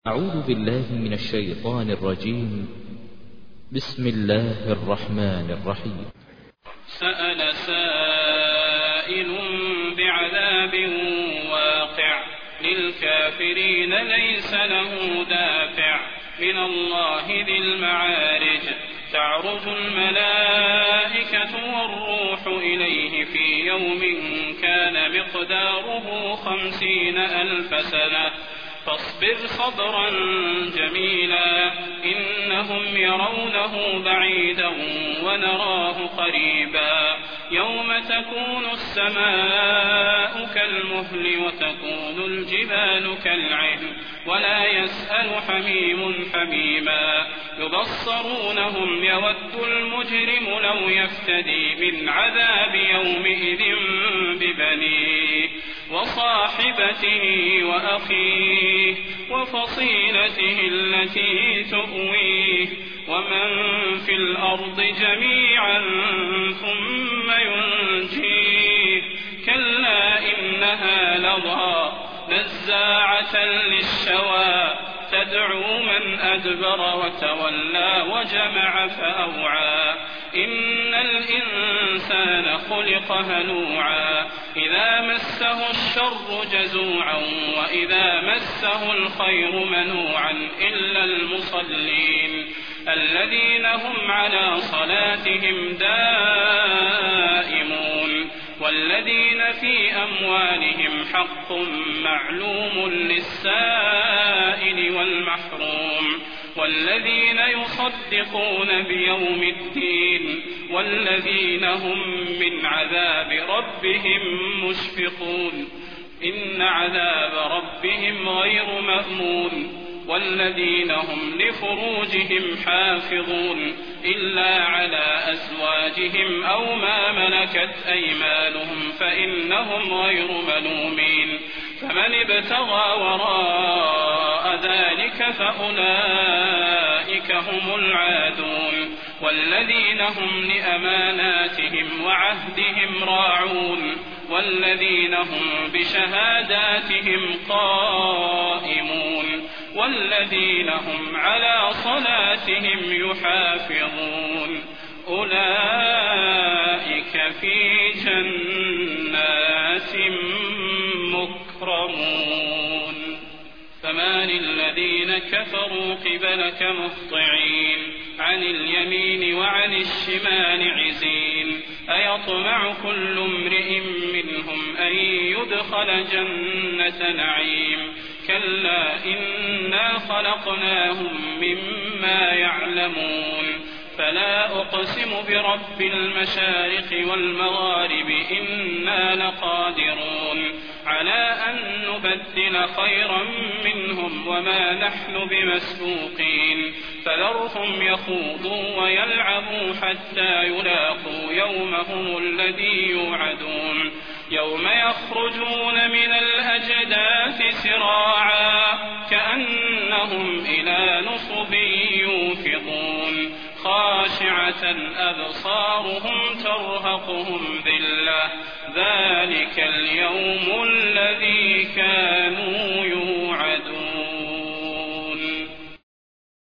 أعوذ بالله من الشيطان الرجيم. بسم الله الرحمن الرحيم. سأل سائل بعذاب واقع للكافرين ليس له دافع من الله ذي المعارج. تعرج الملائكة والروح إليه في يوم كان مقداره 50,000 سنة فاصبر صبرا جميلا إنهم يرونه بعيدا ونراه قريبا يوم تكون السماء كالمهل وتكون الجبال كالعهن ولا يسأل حميم حميما يبصرونهم يود المجرم لو يفتدي من عذاب يومئذ ببنيه وصاحبته وأخيه وفصيلته التي تؤويه ومن في الأرض جميعا ثم ينجيه كلا إنها لظى نزاعة للشوى تدعو من أدبر وتولى وجمع فأوعى إن الإنسان خلق هلوعا إذا مسه الشر جزوعا وإذا مسه الخير منوعا إلا المصلين الذين هم على صلاتهم دائمون والذين في أموالهم حق معلوم للسائل والمحروم والذين يصدقون بيوم الدين والذين هم من عذاب ربهم مشفقون إن عذاب ربهم غير مأمون والذين هم لفروجهم حافظون إلا على أزواجهم أو ما ملكت أيمانهم فإنهم غير ملومين فمن ابتغى وراء ذلك فأولئك هم العادون والذين هم لأماناتهم وعهدهم راعون والذين هم بشهاداتهم قائمون والذين هم على صلاتهم يحافظون أولئك في جنات مكرمون فما للذين كفروا قبلك مهطعين عن اليمين وعن الشمال عزين أيطمع كل امرئ منهم أن يدخل جنة نعيم كلا إنا خلقناهم مما يعلمون فلا أقسم برب المشارق والمغارب إنا لقادرون على أن نبدل خيرا منهم وما نحن بمسبوقين فذرهم يخوضوا ويلعبوا حتى يلاقوا يومهم الذي يوعدون يوم يخرجون من الأجداث سراعا كأنهم إلى نصب يوفضون خاشعة أبصارهم ترهقهم ذلة ذلك اليوم الذي كانوا يوعدون